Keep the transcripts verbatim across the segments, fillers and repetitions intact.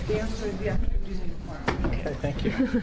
The answer is yes, we do need a quorum. Okay, thank you.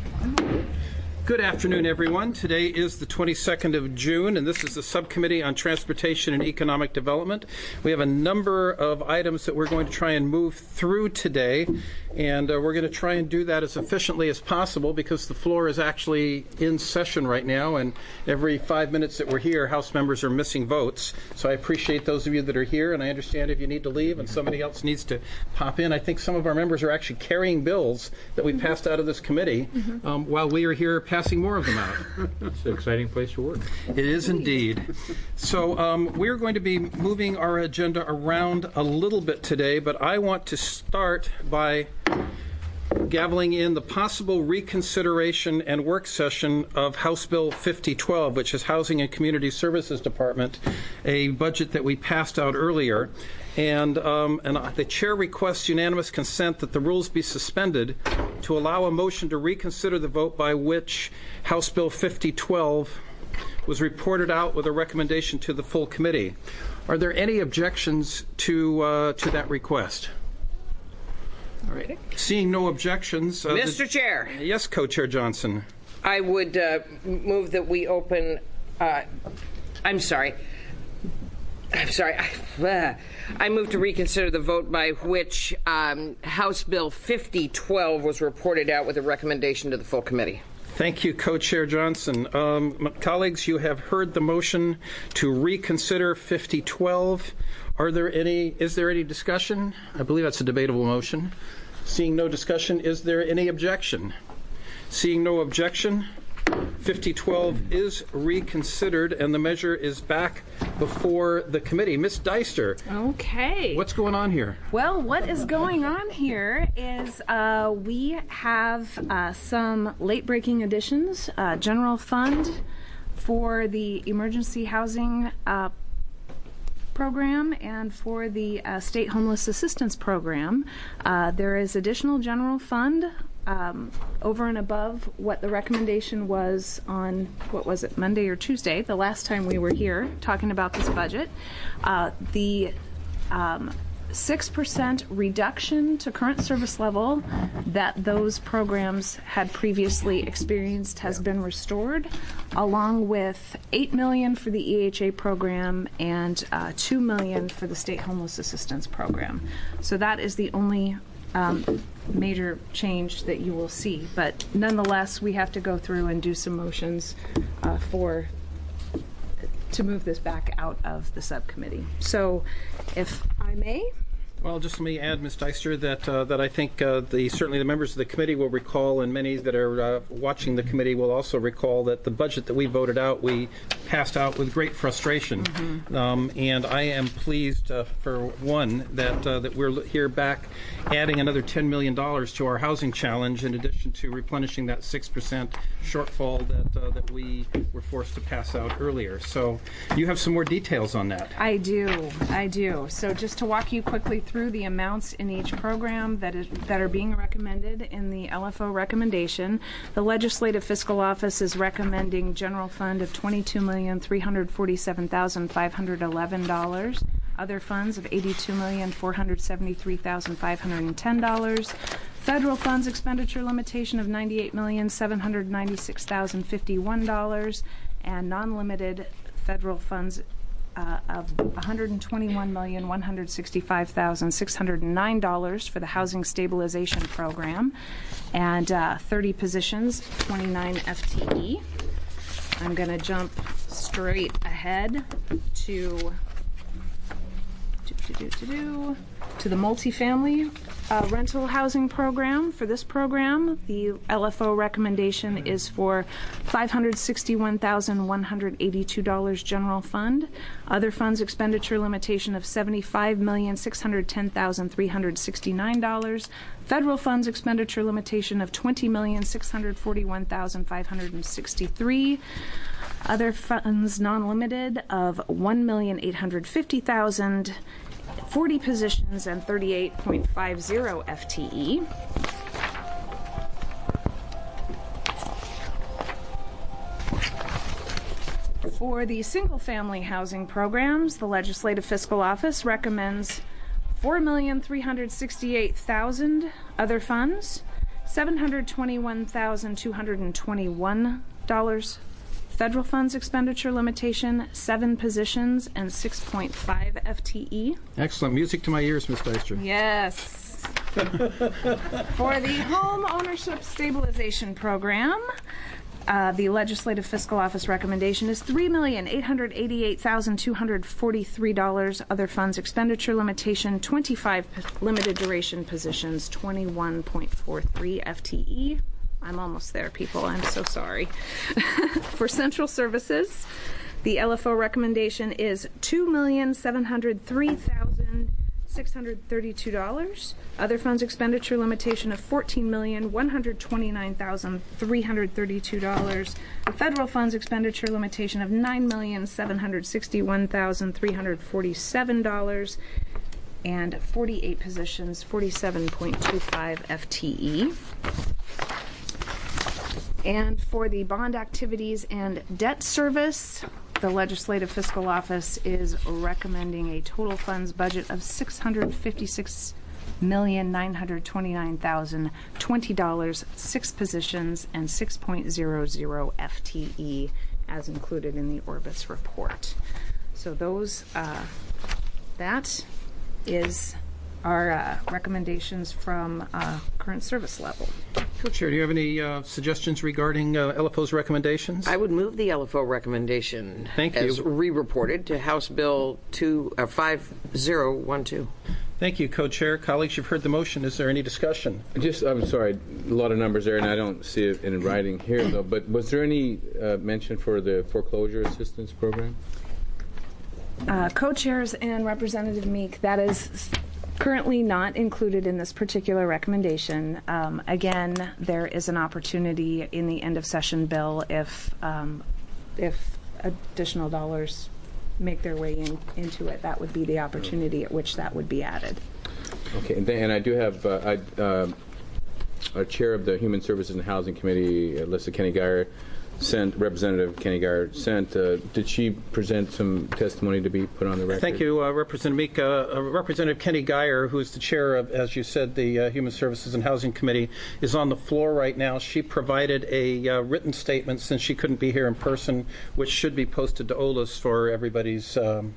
Good afternoon, everyone. Today is the twenty-second of June, and this is the Subcommittee on Transportation and Economic Development. We have a number of items that we're going to try and move through today, and uh, we're going to try and do that as efficiently as possible because the floor is actually in session right now, and every five minutes that we're here, House members are missing votes. So I appreciate those of you that are here, and I understand if you need to leave and somebody else needs to pop in. I think some of our members are actually carrying bills that we mm-hmm. passed out of this committee mm-hmm. um, while we are here passing more of them out. It's an exciting place to work. It is indeed. So um, we're going to be moving our agenda around a little bit today, but I want to start by gaveling in the possible reconsideration and work session of House Bill fifty twelve, which is Housing and Community Services Department, a budget that we passed out earlier. And, um, and the chair requests unanimous consent that the rules be suspended to allow a motion to reconsider the vote by which House Bill fifty twelve was reported out with a recommendation to the full committee. Are there any objections to uh, to that request? All right. Seeing no objections. Uh, Mister Chair. Yes, Co-Chair Johnson. I would uh, move that we open. Uh, I'm sorry. I'm sorry. I, uh, I move to reconsider the vote by which um, House Bill fifty twelve was reported out with a recommendation to the full committee. Thank you, Co-Chair Johnson. Um, colleagues, you have heard the motion to reconsider fifty twelve. Are there any? Is there any discussion? I believe that's a debatable motion. Seeing no discussion, is there any objection? Seeing no objection, fifty twelve is reconsidered, and the measure is back before the committee. Miz Deister. Okay. What's going on here? Well, what is going on here is uh, we have uh, some late-breaking additions, uh, general fund for the emergency housing uh, program and for the uh, state homeless assistance program. Uh, there is additional general fund Um, over and above what the recommendation was on, what was it, Monday or Tuesday, the last time we were here talking about this budget. Uh, the um, six percent reduction to current service level that those programs had previously experienced has been restored, along with eight million dollars for the E H A program and uh, two million dollars for the state homeless assistance program. So that is the only Um, major change that you will see, but nonetheless we have to go through and do some motions uh, for to move this back out of the subcommittee. So if I may. Well, just let me add, Miz Deister, that uh, that I think uh, the certainly the members of the committee will recall, and many that are uh, watching the committee will also recall, that the budget that we voted out, we passed out with great frustration. Mm-hmm. um, and I am pleased, uh, for one, that uh, that we're here back adding another ten million dollars to our housing challenge, in addition to replenishing that six percent shortfall that uh, that we were forced to pass out earlier. So you have some more details on that. I do. I do. So just to walk you quickly through through the amounts in each program that is that are being recommended in the L F O recommendation. The Legislative Fiscal Office is recommending general fund of twenty-two million three hundred forty-seven thousand five hundred eleven dollars, other funds of eighty-two million four hundred seventy-three thousand five hundred ten dollars, federal funds expenditure limitation of ninety-eight million seven hundred ninety-six thousand fifty-one dollars, and non-limited federal funds Uh, of one hundred twenty-one million one hundred sixty-five thousand six hundred nine dollars for the Housing Stabilization Program, and uh, thirty positions, twenty-nine F T E. I'm going to jump straight ahead to do, do, do, do, do, to the multifamily uh, rental housing program. For this program, the L F O recommendation is for five hundred sixty-one thousand one hundred eighty-two dollars general fund, other funds expenditure limitation of seventy-five million six hundred ten thousand three hundred sixty-nine dollars, federal funds expenditure limitation of twenty million six hundred forty-one thousand five hundred sixty-three dollars, other funds non-limited of one million eight hundred fifty thousand dollars, forty positions, and thirty-eight point five zero F T E. For the single-family housing programs, the Legislative Fiscal Office recommends four million three hundred sixty-eight thousand other funds, seven hundred twenty-one thousand two hundred twenty-one dollars federal funds expenditure limitation, seven positions, and six point five F T E. Excellent. Music to my ears, Miz Dyster. Yes. For the Home Ownership Stabilization Program, uh, the Legislative Fiscal Office recommendation is three million eight hundred eighty-eight thousand two hundred forty-three dollars. Other funds expenditure limitation, twenty-five p- limited duration positions, twenty-one point four three F T E. I'm almost there, people. I'm so sorry. For Central Services, the L F O recommendation is two million seven hundred three thousand six hundred thirty-two dollars. Other funds expenditure limitation of fourteen million one hundred twenty-nine thousand three hundred thirty-two dollars. Federal funds expenditure limitation of nine million seven hundred sixty-one thousand three hundred forty-seven dollars. And forty-eight positions, forty-seven point two five F T E. And for the bond activities and debt service, the Legislative Fiscal Office is recommending a total funds budget of six hundred fifty-six million nine hundred twenty-nine thousand twenty dollars, six positions, and six point zero zero F T E as included in the Orbis report. So those, uh, that is our uh, recommendations from uh, current service level. Co-Chair, do you have any uh, suggestions regarding uh, L F O's recommendations? I would move the L F O recommendation Thank as you. re-reported to House Bill two, uh, five zero one two. Thank you, Co-Chair. Colleagues, you've heard the motion. Is there any discussion? Just, I'm sorry, a lot of numbers there, and I don't see it in writing here, though. But was there any uh, mention for the foreclosure assistance program? Uh, co-chairs and Representative Meek, that is currently not included in this particular recommendation. Um, again, there is an opportunity in the end of session bill if um, if additional dollars make their way in, into it. That would be the opportunity at which that would be added. Okay, and, then, and I do have uh, I, uh, our chair of the Human Services and Housing Committee, Alyssa Kenny Geyer, sent Representative Kenny Geyer sent. Uh, did she present some testimony to be put on the record? Thank you, uh, Representative Meek. Uh, uh, Representative Kenny Geyer, who is the chair of, as you said, the uh, Human Services and Housing Committee, is on the floor right now. She provided a uh, written statement since she couldn't be here in person, which should be posted to O L A S for everybody's um,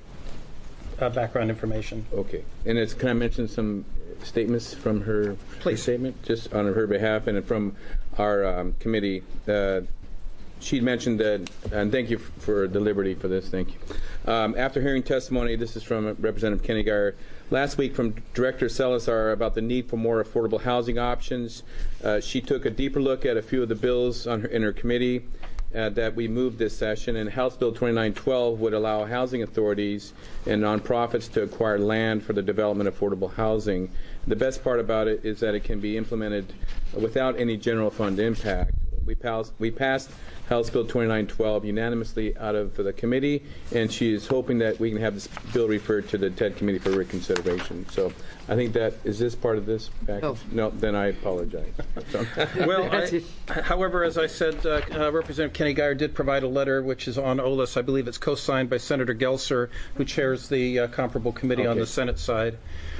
uh, background information. Okay, and it's, can I mention some statements from her, her statement, just on her behalf, and from our um, committee? Uh, She mentioned that, and thank you for the liberty for this, thank you. Um, after hearing testimony, this is from Representative Kenny Geyer, last week from Director Salazar about the need for more affordable housing options. Uh, she took a deeper look at a few of the bills on her, in her committee uh, that we moved this session, and House Bill twenty-nine twelve would allow housing authorities and nonprofits to acquire land for the development of affordable housing. The best part about it is that it can be implemented without any general fund impact. We passed, we passed House Bill twenty-nine twelve unanimously out of the committee, and she is hoping that we can have this bill referred to the T E D committee for reconsideration. So I think that, is this part of this package? Oh. No, then I apologize. Well, I, however, as I said, uh, uh, Representative Kenny Geyer did provide a letter which is on O L A S. I believe it's co-signed by Senator Gelser, who chairs the uh, comparable committee Okay. on the Senate side.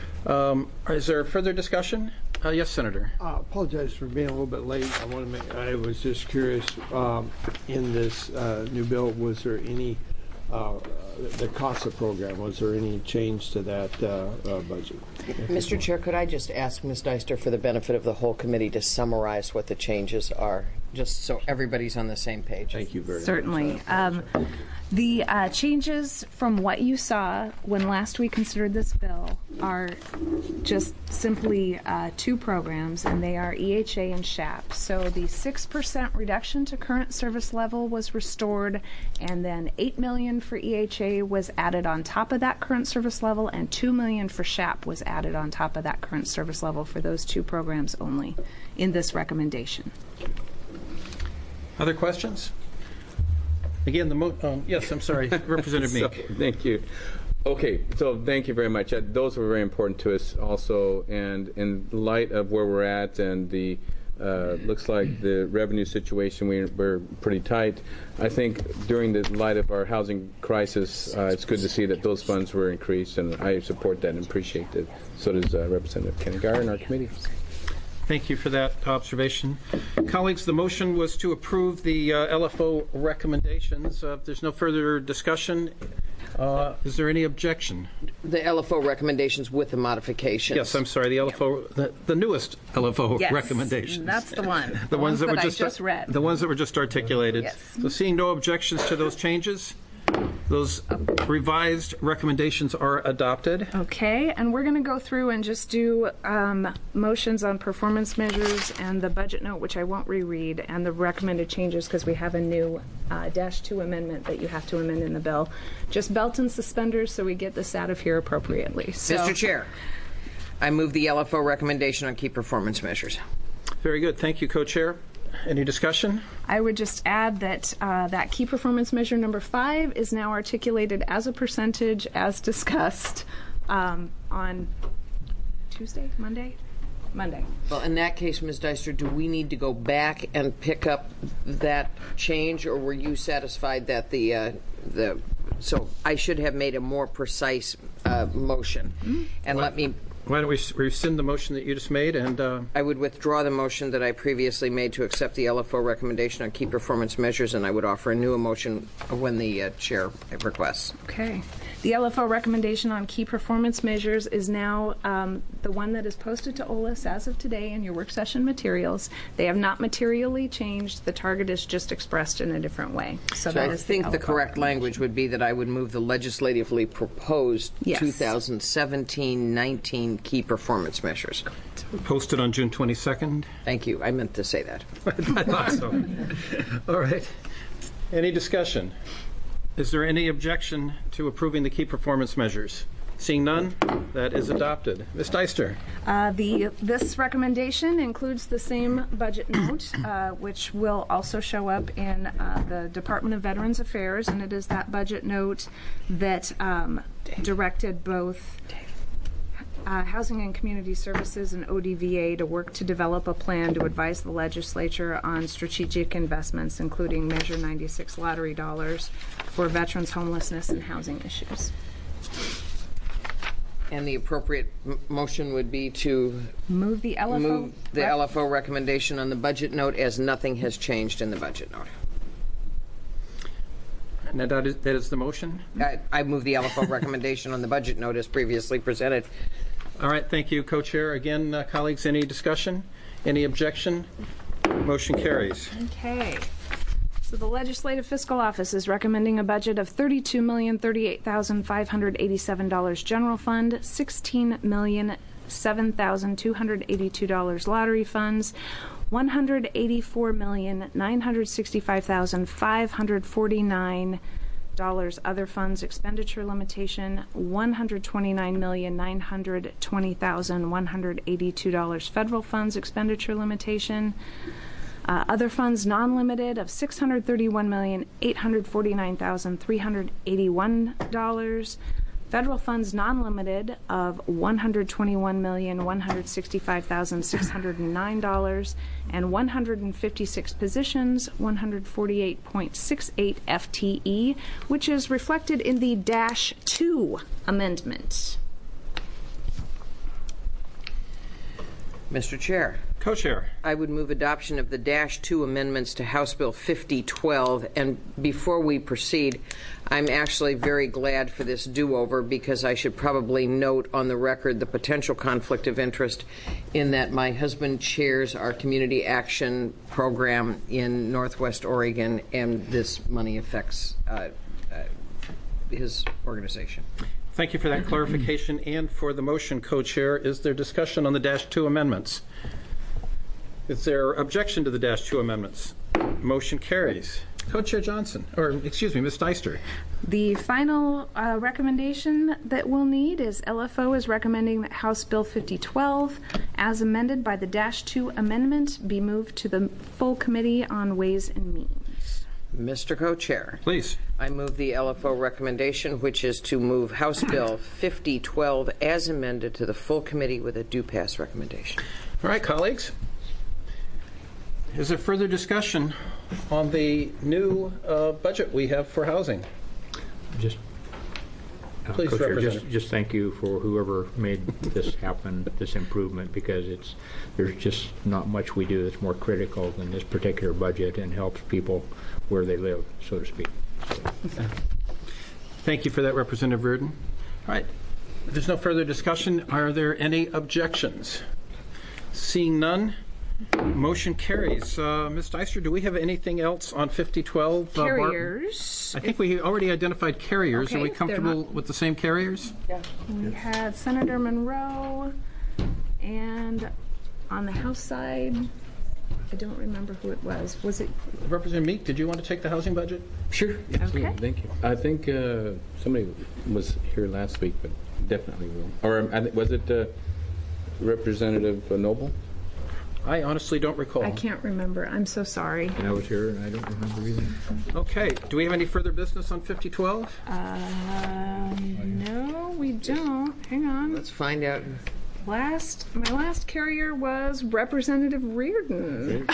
Um, is there further discussion? Uh, yes, Senator. I uh, apologize for being a little bit late. I want to make. I was just curious. Um, in this uh, new bill, was there any uh, the CASA program? Was there any change to that uh, uh, budget? Mister Chair, could I just ask Miz Dyster, for the benefit of the whole committee, to summarize what the changes are, just so everybody's on the same page? Thank you very Certainly. much. Um, the uh, changes from what you saw when last we considered this bill are just simply uh, two programs, and they are E H A and SHAP. So the six percent reduction to current service level was restored, and then eight million dollars for E H A was added on top of that current service level, and two million dollars for SHAP was added on top of that current service level for those two programs only in this recommendation. Other questions? Again, the mo- um, yes, I'm sorry, Representative Meek. So, thank you. Okay, so thank you very much. Uh, those were very important to us also, and in light of where we're at and the Uh, looks like the revenue situation, we, we're pretty tight. I think during the light of our housing crisis, uh, it's good to see that those funds were increased, and I support that and appreciate it. So does uh, Representative Kenny Gar in our committee. Thank you for that observation. Colleagues, the motion was to approve the uh, L F O recommendations. Uh, if there's no further discussion, uh, is there any objection? The L F O recommendations with the modifications. Yes, I'm sorry, the L F O, the, the newest L F O Yes, recommendations. that's the one. The, The ones ones that, were that I just, just read. The ones that were just articulated. Yes. So seeing no objections to those changes, those revised recommendations are adopted. Okay, and we're going to go through and just do um, motions on performance measures and the budget note, which I won't reread, and the recommended changes because we have a new uh, dash two amendment that you have to amend in the bill. Just belt and suspenders so we get this out of here appropriately. So, Mister Chair, I move the L F O recommendation on key performance measures. Very good. Thank you, Co-Chair. Any discussion? I would just add that uh, that key performance measure number five is now articulated as a percentage as discussed um, on Tuesday, Monday? Monday. Well, in that case, Miz Dyster, do we need to go back and pick up that change, or were you satisfied that the uh, the so I should have made a more precise uh, motion? Mm-hmm. And let me. Why don't we rescind the motion that you just made, and uh, I would withdraw the motion that I previously made to accept the L F O recommendation on key performance measures, and I would offer a new motion when the uh, chair requests. Okay. The L F O recommendation on key performance measures is now um, the one that is posted to O L A S as of today in your work session materials. They have not materially changed. The target is just expressed in a different way. So, So that I is think the L F O correct language would be that I would move the legislatively proposed Yes. twenty seventeen nineteen key performance measures. posted on June twenty-second. Thank you. I meant to say that. I thought so. All right. Any discussion? Is there any objection to approving the key performance measures? Seeing none, that is adopted. Miz Dyster. Uh, the this recommendation includes the same budget note, uh, which will also show up in uh, the Department of Veterans Affairs, and it is that budget note that um, directed both Uh, Housing and Community Services and O D V A to work to develop a plan to advise the legislature on strategic investments, including Measure ninety-six lottery dollars for veterans, homelessness, and housing issues. And the appropriate m- motion would be to Move the L F O. move the rec- L F O recommendation on the budget note as nothing has changed in the budget note. Now, that is, that is the motion? I, I move the L F O recommendation on the budget note as previously presented. All right, thank you, Co-Chair. Again, uh, colleagues, any discussion? Any objection? Motion carries. Okay. So the Legislative Fiscal Office is recommending a budget of thirty-two million thirty-eight thousand five hundred eighty-seven dollars general fund, sixteen million seven thousand two hundred eighty-two dollars lottery funds, one hundred eighty-four million nine hundred sixty-five thousand five hundred forty-nine dollars other funds expenditure limitation, one hundred twenty-nine million nine hundred twenty thousand one hundred eighty-two dollars federal funds expenditure limitation, uh, other funds non-limited of six hundred thirty-one million eight hundred forty-nine thousand three hundred eighty-one dollars, federal funds non-limited of one hundred twenty-one million one hundred sixty-five thousand six hundred nine dollars, and one hundred fifty-six positions, one hundred forty-eight point six eight F T E, which is reflected in the dash two amendment. Mister Chair, Co-Chair. I would move adoption of the dash two amendments to House Bill fifty twelve. And before we proceed, I'm actually very glad for this do-over because I should probably note on the record the potential conflict of interest in that my husband chairs our community action program in Northwest Oregon, and this money affects uh, uh, his organization. Thank you for that clarification and for the motion, Co-Chair. Is there discussion on the dash two amendments? Is there objection to the dash two amendments? Motion carries. Co-Chair Johnson, or excuse me, Miz Dyster. The final uh, recommendation that we'll need is L F O is recommending that House Bill fifty twelve, as amended by the dash two amendment, be moved to the full Committee on Ways and Means. Mister Co-Chair. Please. I move the L F O recommendation, which is to move House Bill fifty twelve as amended to the full committee with a do pass recommendation. All right, colleagues. Is there further discussion on the new uh, budget we have for housing? Just, uh, Please, Co-Chair, Representative. just, just thank you for whoever made this happen, this improvement, because it's there's just not much we do that's more critical than this particular budget and helps people where they live, so to speak. So, Thank you for that, Representative Reardon. All right. If there's no further discussion, are there any objections? Seeing none, motion carries. Uh, Miz Deister, do we have anything else on fifty twelve? Uh, Barton? Carriers. I think we already identified carriers. Okay, Are we they're comfortable not- with the same carriers? We had Senator Monroe, and on the House side, I don't remember who it was. Was it? Representative Meek, did you want to take the housing budget? Sure. Absolutely. Okay. Thank you. I think uh, somebody was here last week, but definitely will. Or um, I thi- was it uh, Representative uh, Noble? I honestly don't recall. I can't remember. I'm so sorry. I was here, and I don't remember either. Okay. Do we have any further business on fifty twelve? Um, no, we don't. Hang on. Let's find out. Last, my last carrier was Representative Reardon.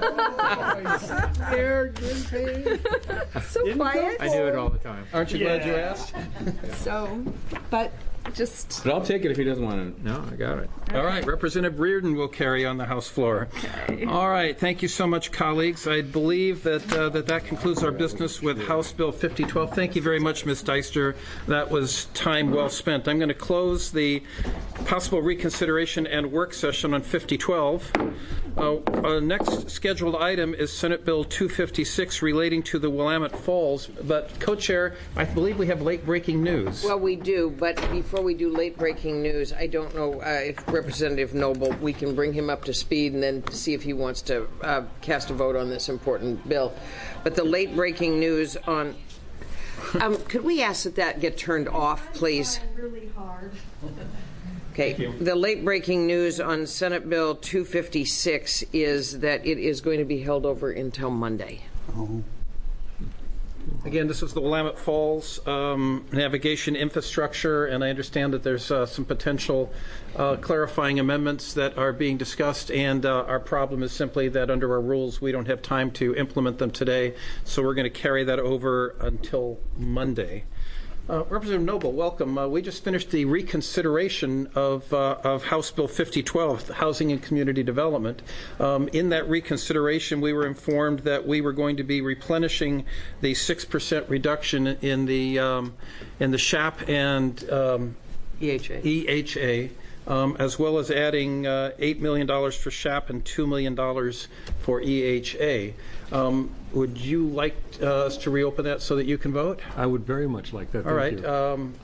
There, good pay. So quiet. I do it all the time. Aren't you glad you asked? So, but just But I'll take it if he doesn't want to. No, I got it. All right, Representative Reardon will carry on the House floor. All right, thank you so much, colleagues. I believe that uh, that, that concludes our business with House Bill fifty twelve. Thank you very much, Miz Deister. That was time well spent. I'm going to close the possible reconsideration and work session on fifty twelve. Uh, our next scheduled item is Senate Bill two fifty-six relating to the Willamette Falls. But, Co-Chair, I believe we have late-breaking news. Well, we do, but before we do late-breaking news, I don't know uh, if Representative Noble, we can bring him up to speed and then see if he wants to uh, cast a vote on this important bill. But the late-breaking news on... Um, could we ask that that get turned off, please? Really hard. Okay. The late-breaking news on Senate Bill two fifty-six is that it is going to be held over until Monday. Again, this is the Willamette Falls um, navigation infrastructure, and I understand that there's uh, some potential uh, clarifying amendments that are being discussed, and uh, our problem is simply that under our rules we don't have time to implement them today, so we're going to carry that over until Monday. Uh, Representative Noble, welcome. Uh, we just finished the reconsideration of, uh, of House Bill fifty twelve, Housing and Community Development. Um, in that reconsideration, we were informed that we were going to be replenishing the six percent reduction in the um, in the S H A P and um, E H A. E H A, um, as well as adding uh, eight million dollars for S H A P and two million dollars for E H A. Um, would you like uh, us to reopen that so that you can vote? I would very much like that. All right. Thank you. Um,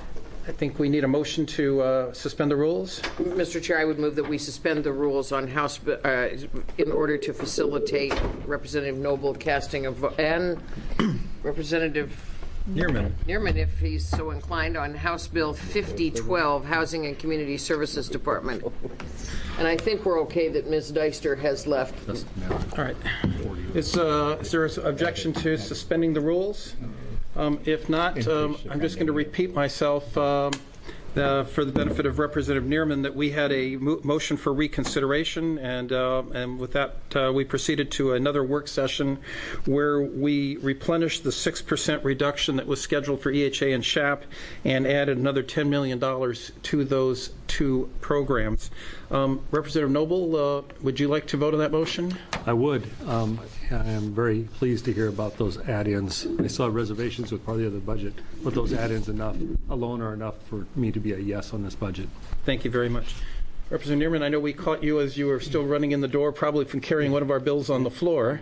I think we need a motion to uh, suspend the rules. Mister Chair, I would move that we suspend the rules on House uh, in order to facilitate Representative Noble casting a vote and Representative Neerman. Neerman, if he's so inclined, on House Bill fifty twelve, Housing and Community Services Department. And I think we're okay that Miz Deister has left. All right. Is, uh, is there an objection to suspending the rules? Um, if not, um, I'm just going to repeat myself um, uh, for the benefit of Representative Neerman that we had a mo- motion for reconsideration, and uh, and with that uh, we proceeded to another work session where we replenished the six percent reduction that was scheduled for E H A and S H A P and added another ten million dollars to those two programs. Um, Representative Noble, uh, would you like to vote on that motion? I would. Um, I am very pleased to hear about those add-ins. I saw reservations with part of the other budget, but those add-ins enough alone are enough for me to be a yes on this budget. Thank you very much. Representative Neerman, I know we caught you as you were still running in the door, probably from carrying one of our bills on the floor.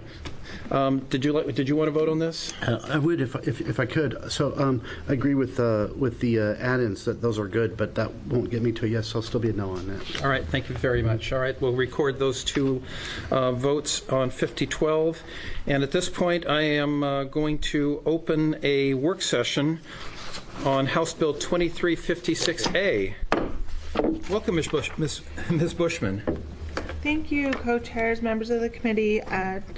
Um, did you like, did you want to vote on this? Uh, I would if, if if I could. So um, I agree with uh, with the uh, add-ins that those are good, but that won't get me to a yes. So I'll still be a no on that. All right, thank you very much. All right, we'll record those two uh, votes on fifty twelve. And at this point, I am uh, going to open a work session on House Bill twenty-three fifty-six A. Welcome, Miz Bush, Miz Miz Bushman. Thank you, co-chairs, members of the committee. Uh,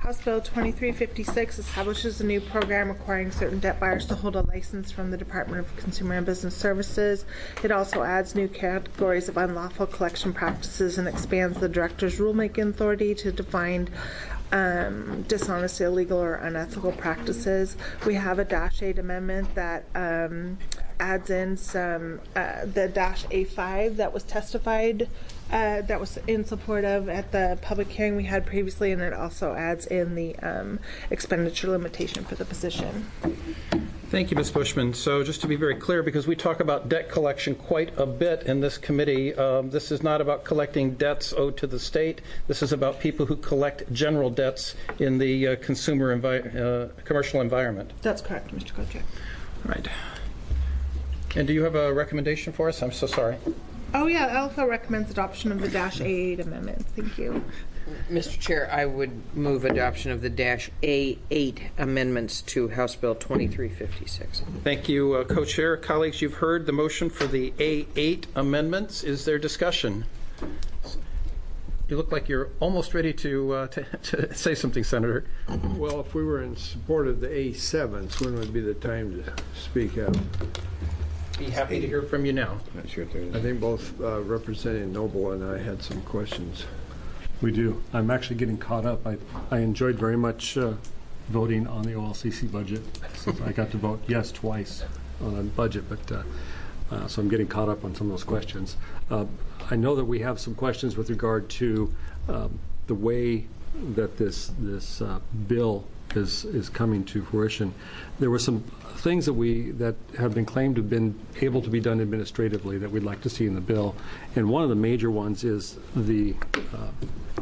House Bill twenty-three fifty-six establishes a new program requiring certain debt buyers to hold a license from the Department of Consumer and Business Services. It also adds new categories of unlawful collection practices and expands the director's rulemaking authority to define um, dishonest, illegal, or unethical practices. We have a Dash eight amendment that um, adds in some, uh, the Dash A five that was testified Uh, that was in support of at the public hearing we had previously, and it also adds in the um, expenditure limitation for the position. Thank you, Miz Bushman. So just to be very clear, because we talk about debt collection quite a bit in this committee, um, this is not about collecting debts owed to the state. This is about people who collect general debts in the uh, consumer envi- uh, commercial environment. That's correct, Mister Co-Chair. Right. And do you have a recommendation for us? I'm so sorry. Oh yeah, L F O recommends adoption of the Dash A eight amendment. Thank you. Mister Chair, I would move adoption of the Dash A eight amendments to House Bill twenty-three fifty-six. Thank you, uh, Co-Chair. Colleagues, you've heard the motion for the A eight amendments. Is there discussion? You look like you're almost ready to, uh, to, to say something, Senator. Well, if we were in support of the A sevens, when would be the time to speak up? Be happy to hear from you now. Not sure if there is. I think both uh, Representative Noble and I had some questions. We do. I'm actually getting caught up. I, I enjoyed very much uh, voting on the O L C C budget. So I got to vote yes twice on a budget, but uh, uh, so I'm getting caught up on some of those questions. Uh, I know that we have some questions with regard to um, the way that this this uh, bill is is coming to fruition. There were some things that we that have been claimed to have been able to be done administratively that we'd like to see in the bill, and one of the major ones is the uh,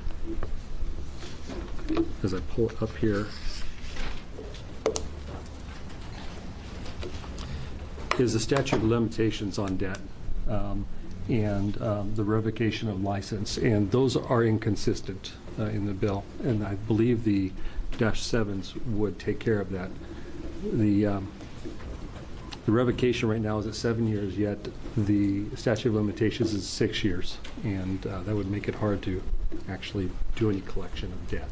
as I pull it up here is the statute of limitations on debt um, and um, the revocation of license, and those are inconsistent uh, in the bill, and I believe the Dash sevens would take care of that. The um, the revocation right now is at seven years, yet the statute of limitations is six years, and uh, that would make it hard to actually do any collection of debt.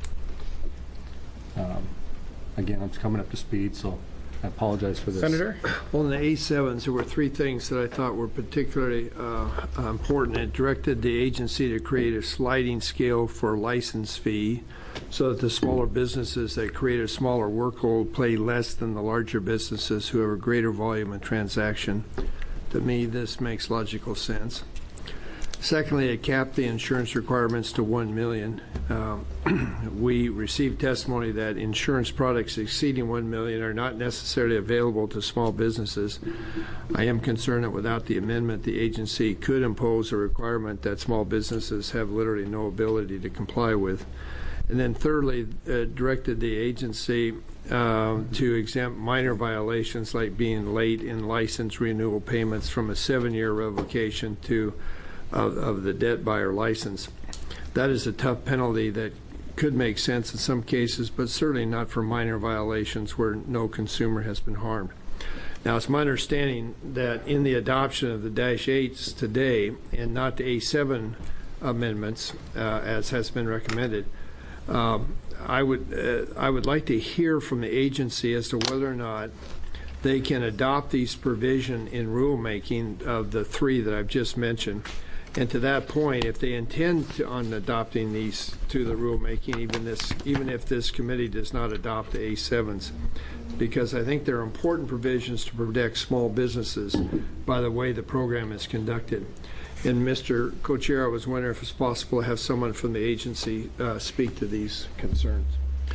Um, again, I'm coming up to speed, so I apologize for this. Senator? Well, in the A sevens, there were three things that I thought were particularly uh, important. It directed the agency to create a sliding scale for license fee so that the smaller businesses that create a smaller workload pay less than the larger businesses who have a greater volume of transaction. To me, this makes logical sense. Secondly, it capped the insurance requirements to one million dollars. Um, we received testimony that insurance products exceeding one million dollars are not necessarily available to small businesses. I am concerned that without the amendment, the agency could impose a requirement that small businesses have literally no ability to comply with. And then thirdly, uh, directed the agency uh, to exempt minor violations like being late in license renewal payments from a seven-year revocation to Of, of the debt buyer license. That is a tough penalty that could make sense in some cases, but certainly not for minor violations where no consumer has been harmed. Now, it's my understanding that in the adoption of the Dash eights today, and not the A seven amendments, uh, as has been recommended, um, I would uh, I would like to hear from the agency as to whether or not they can adopt these provision in rulemaking of the three that I've just mentioned. And to that point, if they intend to, on adopting these to the rulemaking, even this, even if this committee does not adopt the A sevens, because I think there are important provisions to protect small businesses by the way the program is conducted. And Mister Co-Chair, I was wondering if it's possible to have someone from the agency uh, speak to these concerns.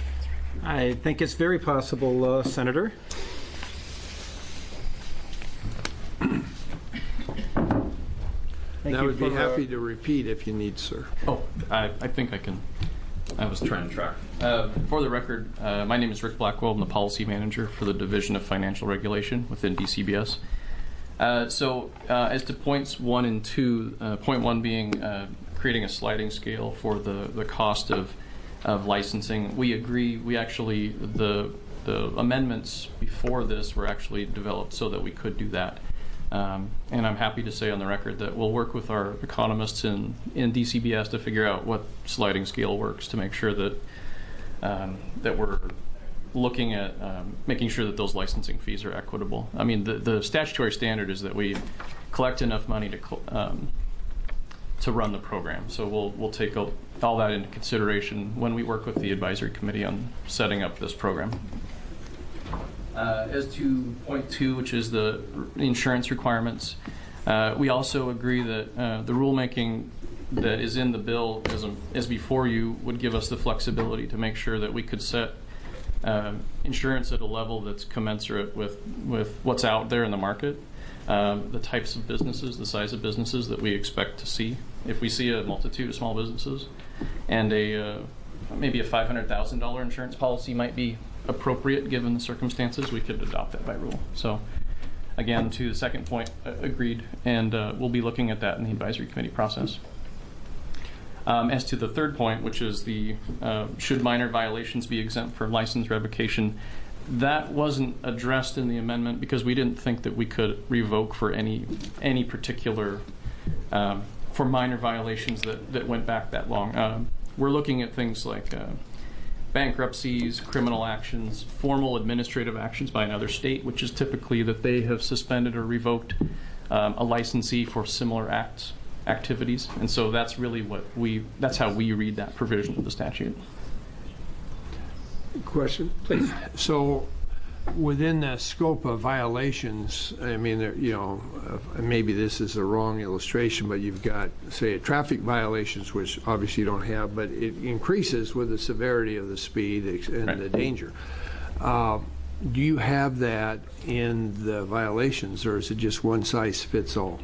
I think it's very possible, uh, Senator. And I would be happy to repeat if you need, sir. Oh, I, I think I can. I was trying to track. Uh, for the record, uh, my name is Rick Blackwell. I'm the policy manager for the Division of Financial Regulation within D C B S. Uh, so uh, as to points one and two, uh, point one being uh, creating a sliding scale for the, the cost of, of licensing, we agree. We actually, the, the amendments before this were actually developed so that we could do that. Um, and I'm happy to say on the record that we'll work with our economists in, in D C B S to figure out what sliding scale works to make sure that um, that we're looking at um, making sure that those licensing fees are equitable. I mean, the, the statutory standard is that we collect enough money to um, to run the program. So we'll we'll take a, all that into consideration when we work with the advisory committee on setting up this program. Uh, as to point two, which is the insurance requirements, uh, we also agree that uh, the rulemaking that is in the bill as, a, as before you would give us the flexibility to make sure that we could set uh, insurance at a level that's commensurate with, with what's out there in the market, um, the types of businesses, the size of businesses that we expect to see. If we see a multitude of small businesses and a uh, maybe a five hundred thousand dollars insurance policy might be appropriate given the circumstances, we could adopt that by rule. So again, to the second point, uh, agreed, and uh, we'll be looking at that in the advisory committee process. Um, as to the third point, which is the uh, should minor violations be exempt from license revocation, that wasn't addressed in the amendment because we didn't think that we could revoke for any any particular um, for minor violations that, that went back that long. Um, we're looking at things like uh, bankruptcies, criminal actions, formal administrative actions by another state, which is typically that they have suspended or revoked um, a licensee for similar acts. activities, and so that's really what we that's how we read that provision of the statute. Question, please. So within the scope of violations, I mean, there, you know, uh, maybe this is a wrong illustration, but you've got, say, traffic violations, which obviously you don't have, but it increases with the severity of the speed and right. the danger. Uh, do you have that in the violations, or is it just one size fits all?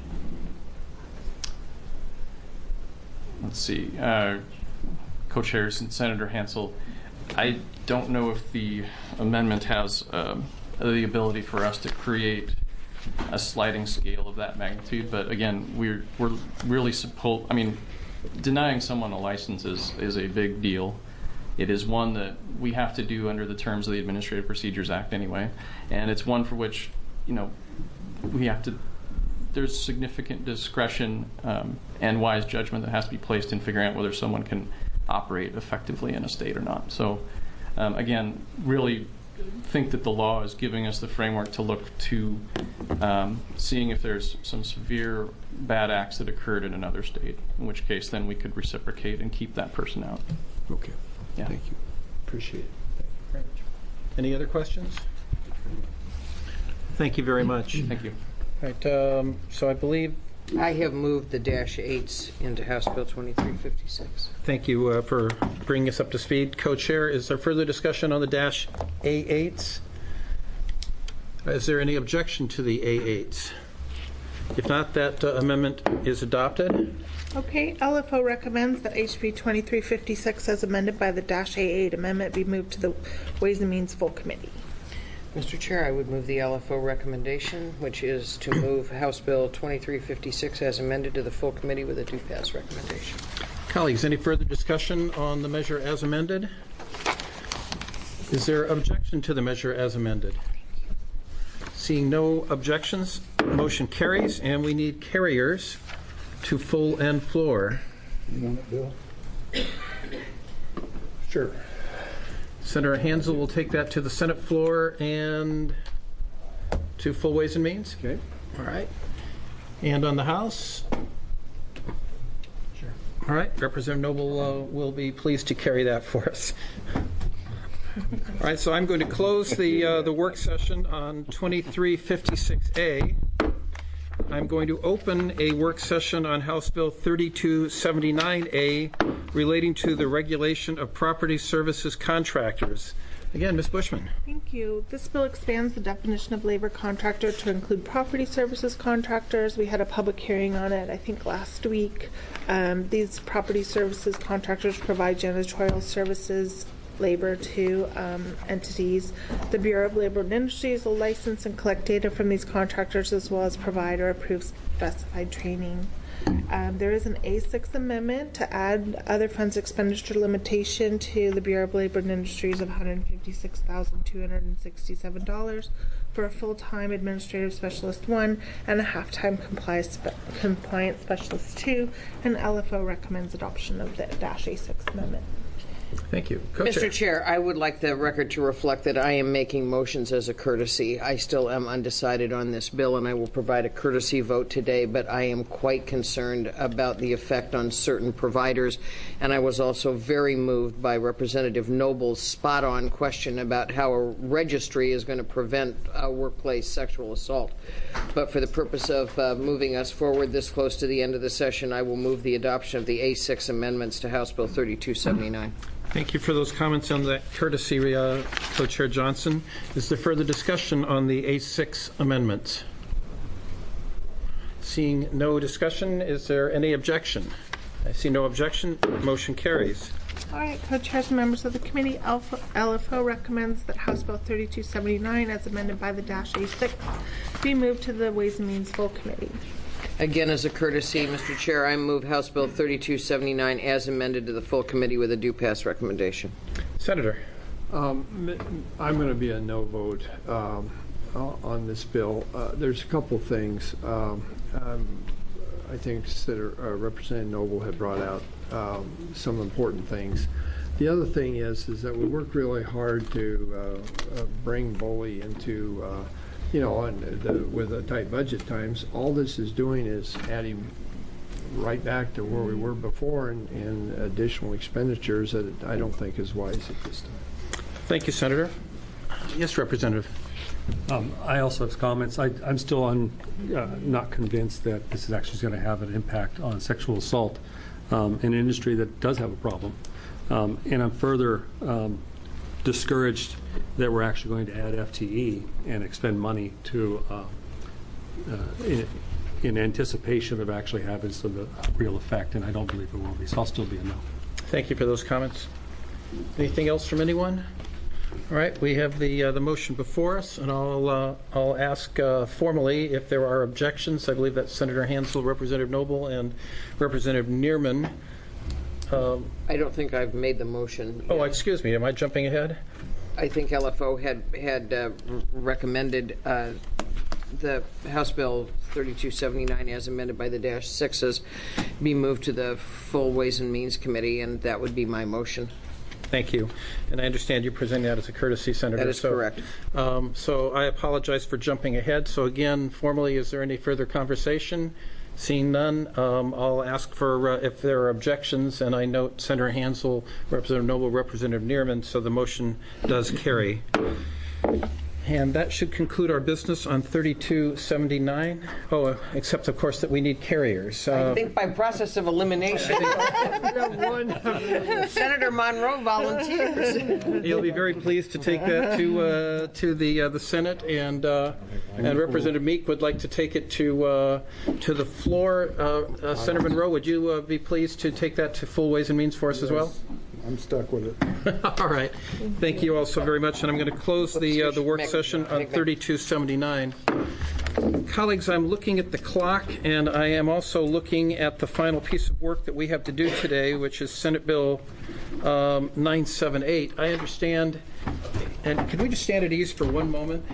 Let's see, uh, Coach Harrison, Senator Hansel, I don't know if the amendment has um, the ability for us to create a sliding scale of that magnitude, but again, we're we're really supposed, I mean, denying someone a license is, is a big deal. It is one that we have to do under the terms of the Administrative Procedures Act anyway, and it's one for which, you know, we have to there's significant discretion um, and wise judgment that has to be placed in figuring out whether someone can operate effectively in a state or not. So um, again, really think that the law is giving us the framework to look to um, seeing if there's some severe bad acts that occurred in another state, in which case then we could reciprocate and keep that person out. Okay. Yeah. Thank you. Appreciate it. Thank you very much. Any other questions? Thank you very much. Thank you. Right, um, so I believe... I have moved the dash eights into House Bill twenty-three fifty-six. Thank you uh, for bringing us up to speed. Co-Chair, is there further discussion on the dash A eights? Is there any objection to the A eights? If not, that uh, amendment is adopted. Okay, L F O recommends that H B twenty-three fifty-six as amended by the dash A eight amendment be moved to the Ways and Means Full Committee. Mister Chair, I would move the L F O recommendation, which is to move House Bill twenty-three fifty-six as amended to the full committee with a do-pass recommendation. Colleagues, any further discussion on the measure as amended? Is there objection to the measure as amended? Seeing no objections, motion carries, and we need carriers to full and floor. You want it, Bill? Sure. Senator Hansel will take that to the Senate floor and to full Ways and Means. Okay. All right. And on the House? Sure. All right. Representative Noble uh, will be pleased to carry that for us. All right. So I'm going to close the uh, the work session on twenty-three fifty-six A. I'm going to open a work session on House Bill thirty-two seventy-nine A relating to the regulation of property services contractors. Again, Miz Bushman. Thank you. This bill expands the definition of labor contractor to include property services contractors. We had a public hearing on it, I think, last week. Um, these property services contractors provide janitorial services labor to um, entities. The Bureau of Labor and Industries will license and collect data from these contractors as well as provide or approve specified training. Um, there is an A six amendment to add other funds expenditure limitation to the Bureau of Labor and Industries of one hundred fifty-six thousand two hundred sixty-seven dollars for a full-time administrative specialist one and a half-time compliance, spe- compliance specialist two, and L F O recommends adoption of the dash A six amendment. Thank you. Mister Chair, I would like the record to reflect that I am making motions as a courtesy. I still am undecided on this bill, and I will provide a courtesy vote today, but I am quite concerned about the effect on certain providers, and I was also very moved by Representative Noble's spot-on question about how a registry is going to prevent uh, workplace sexual assault. But for the purpose of uh, moving us forward this close to the end of the session, I will move the adoption of the A six amendments to House Bill thirty-two seventy-nine. Thank you for those comments on that courtesy, uh, Co-Chair Johnson. Is there further discussion on the A six amendments? Seeing no discussion, is there any objection? I see no objection. Motion carries. All right, co-chairs and members of the committee, L F O recommends that House Bill thirty-two seventy-nine, as amended by the dash A six, be moved to the Ways and Means Full Committee. Again, as a courtesy, Mister Chair, I move House Bill thirty-two seventy-nine as amended to the full committee with a due pass recommendation. Senator. Um, I'm going to be a no vote um, on this bill. Uh, there's a couple things. Um, um, I think Senator, uh, Representative Noble had brought out um, some important things. The other thing is, is that we worked really hard to uh, uh, bring BOLI into uh, you know, on the, with the tight budget times. All this is doing is adding right back to where we were before in, in additional expenditures that I don't think is wise at this time. Thank you, Senator. Yes, Representative. Um, I also have comments. I, I'm still un, uh, not convinced that this is actually going to have an impact on sexual assault um, in an industry that does have a problem. Um, and I'm further um, discouraged that we're actually going to add F T E and expend money to uh, uh, in, in anticipation of actually having some uh, real effect, and I don't believe it will be. So I'll still be a no. Thank you for those comments. Anything else from anyone? All right, we have the uh, the motion before us, and I'll uh, I'll ask uh, formally if there are objections. I believe that's Senator Hansel, Representative Noble, and Representative Neerman. Um, I don't think I've made the motion. Oh, excuse me. Am I jumping ahead? I think L F O had had uh, recommended uh, the House Bill thirty-two seventy-nine as amended by the dash sixes be moved to the full Ways and Means Committee, and that would be my motion. Thank you. And I understand you're presenting that as a courtesy, Senator. That is so, correct. Um, so I apologize for jumping ahead. So again, formally, is there any further conversation? Seeing none, um, I'll ask for uh, if there are objections, and I note Senator Hansel, Representative Noble, Representative Neerman, so the motion does carry. And that should conclude our business on thirty-two seventy-nine. Oh, except, of course, that we need carriers. Uh, I think by process of elimination, Senator Monroe volunteers. You'll be very pleased to take that to uh, to the uh, the Senate, and uh, and Representative Meek would like to take it to uh, to the floor. Uh, uh, Senator Monroe, would you uh, be pleased to take that to full Ways and Means for us yes. as well? I'm stuck with it. All right. Thank you all so very much. And I'm going to close the uh, the work session on thirty-two seventy-nine. Colleagues, I'm looking at the clock, and I am also looking at the final piece of work that we have to do today, which is Senate Bill um, nine seventy-eight. I understand, and can we just stand at ease for one moment?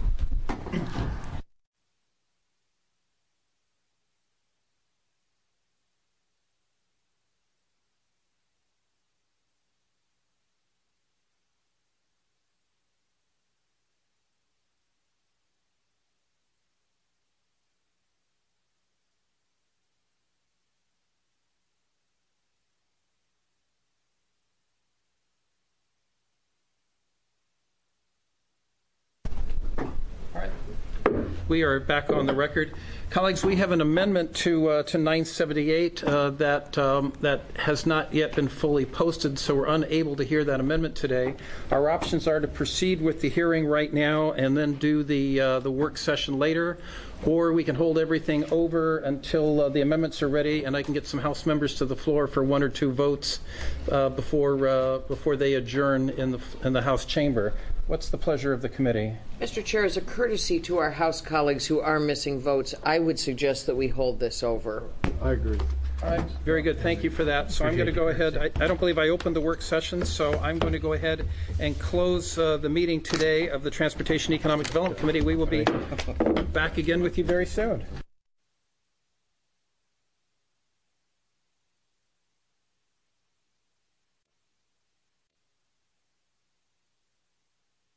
We are back on the record. Colleagues, we have an amendment to uh, to nine seventy-eight uh, that um, that has not yet been fully posted, so we're unable to hear that amendment today. Our options are to proceed with the hearing right now and then do the uh, the work session later, or we can hold everything over until uh, the amendments are ready and I can get some House members to the floor for one or two votes uh, before uh, before they adjourn in the in the House chamber. What's the pleasure of the committee? Mister Chair, as a courtesy to our House colleagues who are missing votes, I would suggest that we hold this over. I agree. All right, very good. Thank you for that. So I'm going to go ahead. I, I don't believe I opened the work session, so I'm going to go ahead and close uh, the meeting today of the Transportation Economic Development Committee. We will be back again with you very soon.